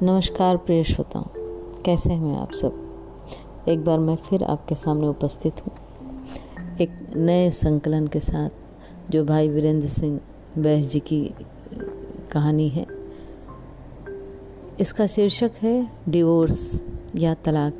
नमस्कार प्रिय श्रोताओं, कैसे हैं आप सब। एक बार मैं फिर आपके सामने उपस्थित हूँ एक नए संकलन के साथ, जो भाई वीरेंद्र सिंह बैस जी की कहानी है। इसका शीर्षक है डिवोर्स या तलाक।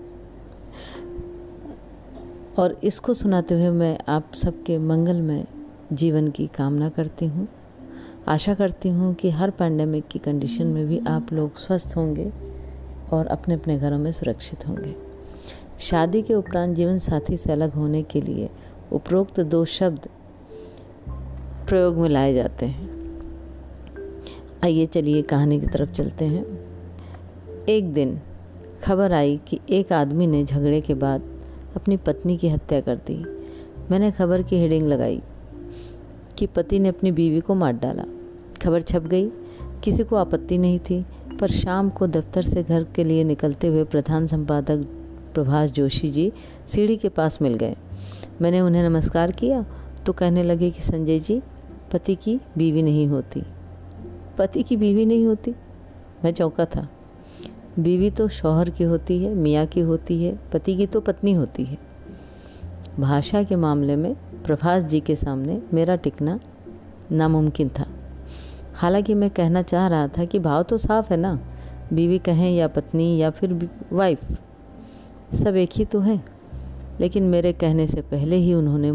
और इसको सुनाते हुए मैं आप सबके मंगलमय जीवन की कामना करती हूँ। आशा करती हूँ कि हर पैंडेमिक की कंडीशन में भी आप लोग स्वस्थ होंगे और अपने अपने घरों में सुरक्षित होंगे। शादी के उपरांत जीवन साथी से अलग होने के लिए उपरोक्त 2 शब्द प्रयोग में लाए जाते हैं। आइए चलिए कहानी की तरफ चलते हैं। एक दिन खबर आई कि एक आदमी ने झगड़े के बाद अपनी पत्नी की हत्या कर दी। मैंने खबर की हेडिंग लगाई कि पति ने अपनी बीवी को मार डाला। खबर छप गई। किसी को आपत्ति नहीं थी, पर शाम को दफ्तर से घर के लिए निकलते हुए प्रधान संपादक प्रभाष जोशी जी सीढ़ी के पास मिल गए। मैंने उन्हें नमस्कार किया तो कहने लगे कि संजय जी, पति की बीवी नहीं होती। पति की बीवी नहीं होती? मैं चौंका था। बीवी तो शौहर की होती है, मियाँ की होती है, पति की तो पत्नी होती है। भाषा के मामले में प्रभाष जी के सामने मेरा टिकना नामुमकिन था। हालांकि मैं कहना चाह रहा था कि भाव तो साफ है ना, बीवी कहें या पत्नी या फिर वाइफ, सब एक ही तो है। लेकिन मेरे कहने से पहले ही उन्होंने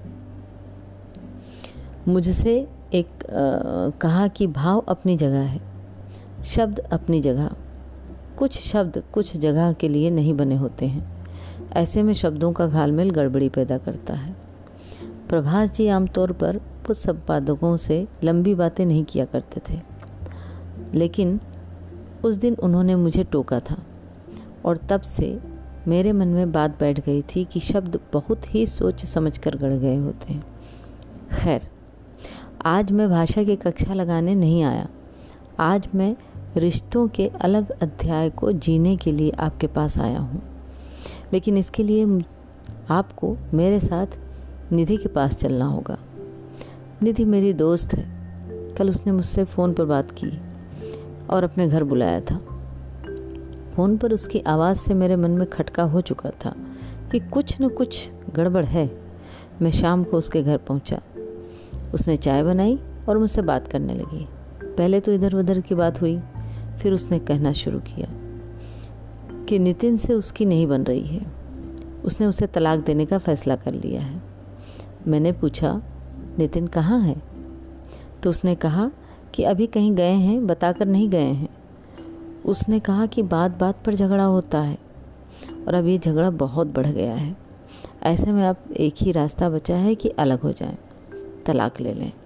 मुझसे कहा कि भाव अपनी जगह है, शब्द अपनी जगह। कुछ शब्द कुछ जगह के लिए नहीं बने होते हैं। ऐसे में शब्दों का घालमेल गड़बड़ी पैदा करता है। प्रभाष जी आमतौर पर कुछ संपादकों से लंबी बातें नहीं किया करते थे, लेकिन उस दिन उन्होंने मुझे टोका था और तब से मेरे मन में बात बैठ गई थी कि शब्द बहुत ही सोच समझकर गढ़ गए होते हैं। खैर, आज मैं भाषा की कक्षा लगाने नहीं आया। आज मैं रिश्तों के अलग अध्याय को जीने के लिए आपके पास आया हूँ। लेकिन इसके लिए आपको मेरे साथ निधि के पास चलना होगा। निधि मेरी दोस्त है। कल उसने मुझसे फ़ोन पर बात की और अपने घर बुलाया था। फ़ोन पर उसकी आवाज़ से मेरे मन में खटका हो चुका था कि कुछ न कुछ गड़बड़ है। मैं शाम को उसके घर पहुंचा। उसने चाय बनाई और मुझसे बात करने लगी। पहले तो इधर उधर की बात हुई, फिर उसने कहना शुरू किया कि नितिन से उसकी नहीं बन रही है। उसने उसे तलाक देने का फ़ैसला कर लिया है। मैंने पूछा, नितिन कहाँ है? तो उसने कहा कि अभी कहीं गए हैं, बताकर नहीं गए हैं। उसने कहा कि बात बात पर झगड़ा होता है और अब ये झगड़ा बहुत बढ़ गया है। ऐसे में अब एक ही रास्ता बचा है कि अलग हो जाएं, तलाक ले लें।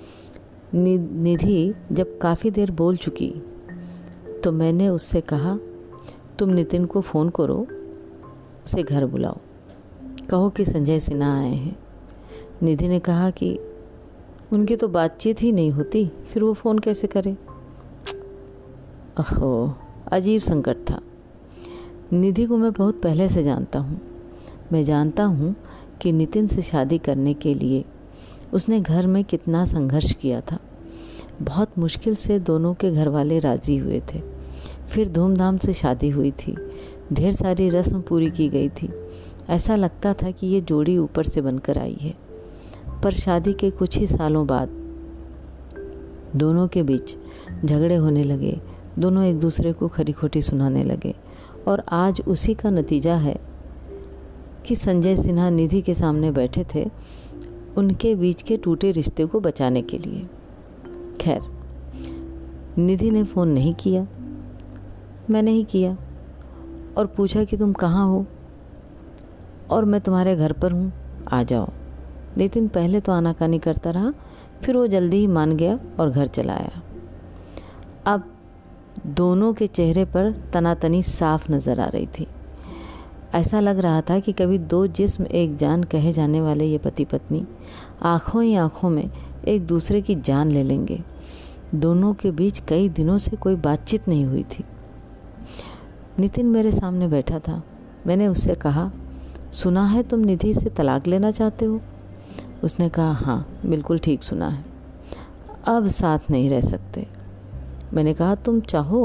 निधि जब काफ़ी देर बोल चुकी तो मैंने उससे कहा, तुम नितिन को फ़ोन करो, उसे घर बुलाओ, कहो कि संजय सिन्हा आए हैं। निधि ने कहा कि उनकी तो बातचीत ही नहीं होती, फिर वो फ़ोन कैसे करे। ओहो, अजीब संकट था। निधि को मैं बहुत पहले से जानता हूँ। मैं जानता हूँ कि नितिन से शादी करने के लिए उसने घर में कितना संघर्ष किया था। बहुत मुश्किल से दोनों के घर वाले राज़ी हुए थे। फिर धूमधाम से शादी हुई थी। ढेर सारी रस्म पूरी की गई थी। ऐसा लगता था कि ये जोड़ी ऊपर से बनकर आई है। पर शादी के कुछ ही सालों बाद दोनों के बीच झगड़े होने लगे। दोनों एक दूसरे को खरी खोटी सुनाने लगे और आज उसी का नतीजा है कि संजय सिन्हा निधि के सामने बैठे थे, उनके बीच के टूटे रिश्ते को बचाने के लिए। खैर, निधि ने फ़ोन नहीं किया, मैंने ही किया और पूछा कि तुम कहाँ हो और मैं तुम्हारे घर पर हूँ, आ जाओ। नितिन पहले तो आनाकानी करता रहा, फिर वो जल्दी ही मान गया और घर चला आया। अब दोनों के चेहरे पर तनातनी साफ नज़र आ रही थी। ऐसा लग रहा था कि कभी 2 जिस्म एक जान कहे जाने वाले ये पति पत्नी आँखों ही आँखों में एक दूसरे की जान ले लेंगे। दोनों के बीच कई दिनों से कोई बातचीत नहीं हुई थी। नितिन मेरे सामने बैठा था। मैंने उससे कहा, सुना है तुम निधि से तलाक लेना चाहते हो? उसने कहा, हाँ बिल्कुल ठीक सुना है, अब साथ नहीं रह सकते। मैंने कहा, तुम चाहो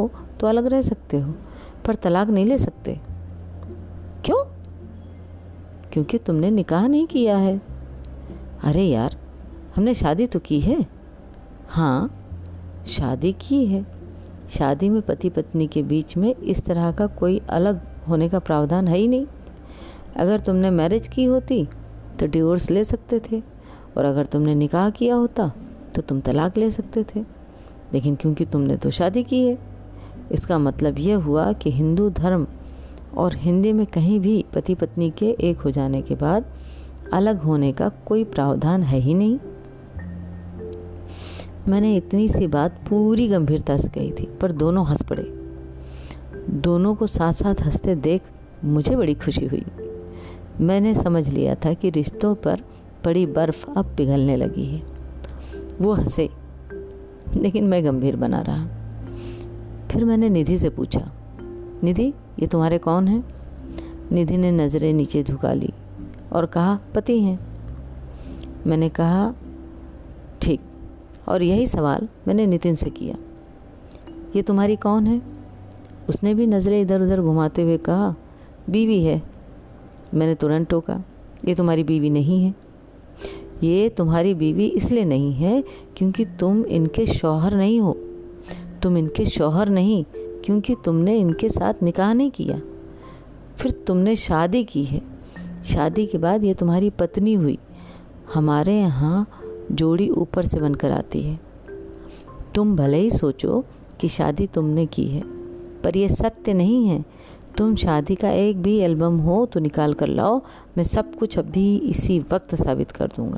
तो अलग रह सकते हो, पर तलाक नहीं ले सकते। क्यों? क्योंकि तुमने निकाह नहीं किया है। अरे यार, हमने शादी तो की है। हाँ, शादी की है। शादी में पति पत्नी के बीच में इस तरह का कोई अलग होने का प्रावधान है ही नहीं। अगर तुमने मैरिज की होती तो डिवोर्स ले सकते थे, और अगर तुमने निकाह किया होता तो तुम तलाक ले सकते थे। लेकिन क्योंकि तुमने तो शादी की है, इसका मतलब यह हुआ कि हिंदू धर्म और हिंदी में कहीं भी पति पत्नी के एक हो जाने के बाद अलग होने का कोई प्रावधान है ही नहीं। मैंने इतनी सी बात पूरी गंभीरता से कही थी, पर दोनों हंस पड़े। दोनों को साथ साथ हंसते देख मुझे बड़ी खुशी हुई। मैंने समझ लिया था कि रिश्तों पर पड़ी बर्फ अब पिघलने लगी है। वो हंसे, लेकिन मैं गंभीर बना रहा। फिर मैंने निधि से पूछा, निधि, ये तुम्हारे कौन हैं? निधि ने नज़रें नीचे झुका ली और कहा, पति हैं। मैंने कहा, ठीक। और यही सवाल मैंने नितिन से किया, ये तुम्हारी कौन है? उसने भी नज़रें इधर उधर घुमाते हुए कहा, बीवी है। मैंने तुरंत टोका, ये तुम्हारी बीवी नहीं है। ये तुम्हारी बीवी इसलिए नहीं है क्योंकि तुम इनके शौहर नहीं हो। तुम इनके शौहर नहीं क्योंकि तुमने इनके साथ निकाह नहीं किया। फिर तुमने शादी की है। शादी के बाद ये तुम्हारी पत्नी हुई। हमारे यहाँ जोड़ी ऊपर से बनकर आती है। तुम भले ही सोचो कि शादी तुमने की है, पर यह सत्य नहीं है। तुम शादी का एक भी एल्बम हो तो निकाल कर लाओ, मैं सब कुछ अभी इसी वक्त साबित कर दूंगा।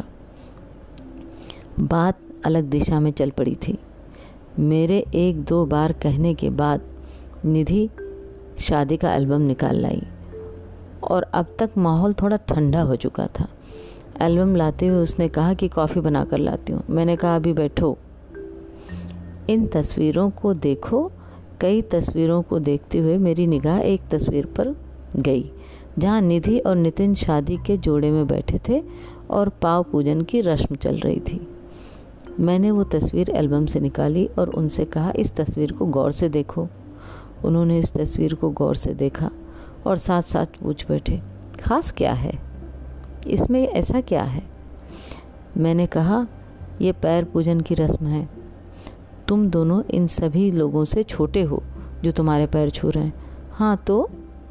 बात अलग दिशा में चल पड़ी थी। मेरे एक दो बार कहने के बाद निधि शादी का एल्बम निकाल लाई, और अब तक माहौल थोड़ा ठंडा हो चुका था। एल्बम लाते हुए उसने कहा कि कॉफ़ी बना कर लाती हूँ। मैंने कहा, अभी बैठो, इन तस्वीरों को देखो। कई तस्वीरों को देखते हुए मेरी निगाह एक तस्वीर पर गई, जहाँ निधि और नितिन शादी के जोड़े में बैठे थे और पाव पूजन की रस्म चल रही थी। मैंने वो तस्वीर एल्बम से निकाली और उनसे कहा, इस तस्वीर को गौर से देखो। उन्होंने इस तस्वीर को गौर से देखा और साथ साथ पूछ बैठे, खास क्या है इसमें, ऐसा क्या है? मैंने कहा, ये पैर पूजन की रस्म है। तुम दोनों इन सभी लोगों से छोटे हो जो तुम्हारे पैर छू रहे हैं। हाँ, तो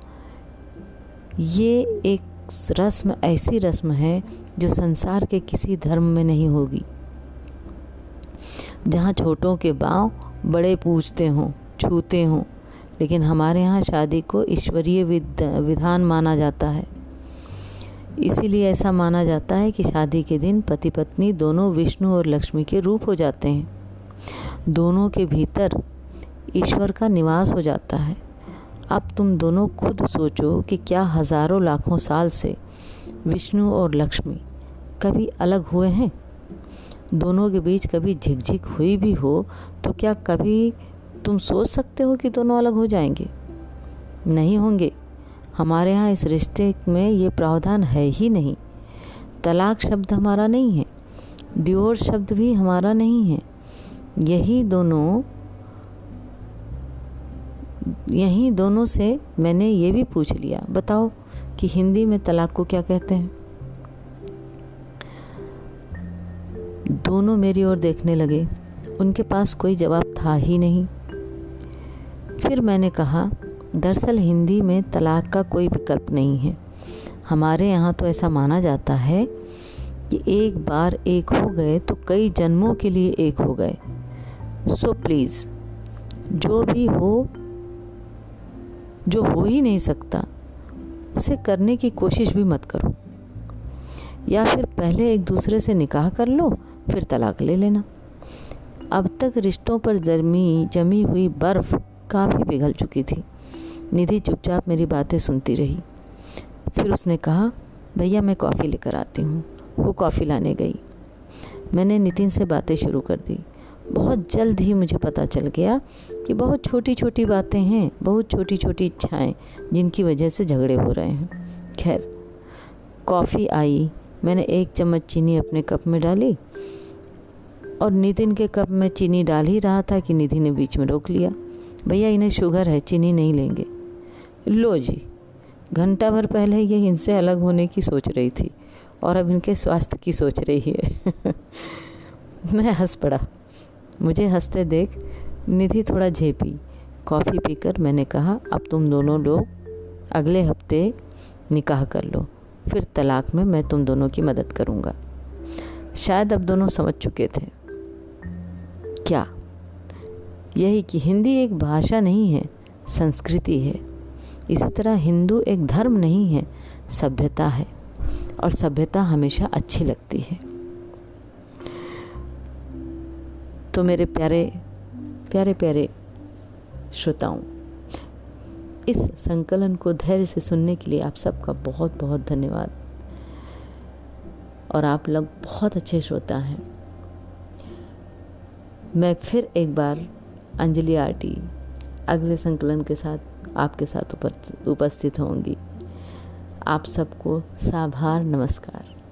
ये एक रस्म, ऐसी रस्म है जो संसार के किसी धर्म में नहीं होगी, जहाँ छोटों के पांव बड़े पूजते हों, छूते हों। लेकिन हमारे यहाँ शादी को ईश्वरीय विधान माना जाता है। इसीलिए ऐसा माना जाता है कि शादी के दिन पति पत्नी दोनों विष्णु और लक्ष्मी के रूप हो जाते हैं। दोनों के भीतर ईश्वर का निवास हो जाता है। अब तुम दोनों खुद सोचो कि क्या हजारों लाखों साल से विष्णु और लक्ष्मी कभी अलग हुए हैं? दोनों के बीच कभी झिकझिक हुई भी हो तो क्या कभी तुम सोच सकते हो कि दोनों अलग हो जाएंगे? नहीं होंगे। हमारे यहाँ इस रिश्ते में ये प्रावधान है ही नहीं। तलाक शब्द हमारा नहीं है, डिवोर्स शब्द भी हमारा नहीं है। यही दोनों से मैंने ये भी पूछ लिया, बताओ कि हिंदी में तलाक को क्या कहते हैं? दोनों मेरी ओर देखने लगे। उनके पास कोई जवाब था ही नहीं। फिर मैंने कहा, दरअसल हिंदी में तलाक का कोई विकल्प नहीं है। हमारे यहाँ तो ऐसा माना जाता है कि एक बार एक हो गए तो कई जन्मों के लिए एक हो गए। सो प्लीज़, जो हो ही नहीं सकता उसे करने की कोशिश भी मत करो। या फिर पहले एक दूसरे से निकाह कर लो, फिर तलाक ले लेना। अब तक रिश्तों पर जमी हुई बर्फ़ काफ़ी पिघल चुकी थी। निधि चुपचाप मेरी बातें सुनती रही। फिर उसने कहा, भैया मैं कॉफ़ी लेकर आती हूँ। वो कॉफ़ी लाने गई। मैंने नितिन से बातें शुरू कर दी। बहुत जल्द ही मुझे पता चल गया कि बहुत छोटी छोटी बातें हैं, बहुत छोटी छोटी इच्छाएं जिनकी वजह से झगड़े हो रहे हैं। खैर, कॉफ़ी आई। मैंने एक चम्मच चीनी अपने कप में डाली और नितिन के कप में चीनी डाल ही रहा था कि निधि ने बीच में रोक लिया। भैया इन्हें शुगर है, चीनी नहीं लेंगे। लो जी, घंटा भर पहले ये इनसे अलग होने की सोच रही थी और अब इनके स्वास्थ्य की सोच रही है। मैं हंस पड़ा। मुझे हंसते देख निधि थोड़ा झेपी। कॉफ़ी पीकर मैंने कहा, अब तुम दोनों लोग अगले हफ्ते निकाह कर लो, फिर तलाक में मैं तुम दोनों की मदद करूँगा। शायद अब दोनों समझ चुके थे। क्या? यही कि हिंदी एक भाषा नहीं है, संस्कृति है। इसी तरह हिंदू एक धर्म नहीं है, सभ्यता है, और सभ्यता हमेशा अच्छी लगती है। तो मेरे प्यारे प्यारे प्यारे श्रोताओं, इस संकलन को धैर्य से सुनने के लिए आप सबका बहुत बहुत धन्यवाद। और आप लोग बहुत अच्छे श्रोता हैं। मैं फिर एक बार अंजलि आरटी अगले संकलन के साथ आपके साथ उपस्थित होंगी। आप सबको साभार नमस्कार।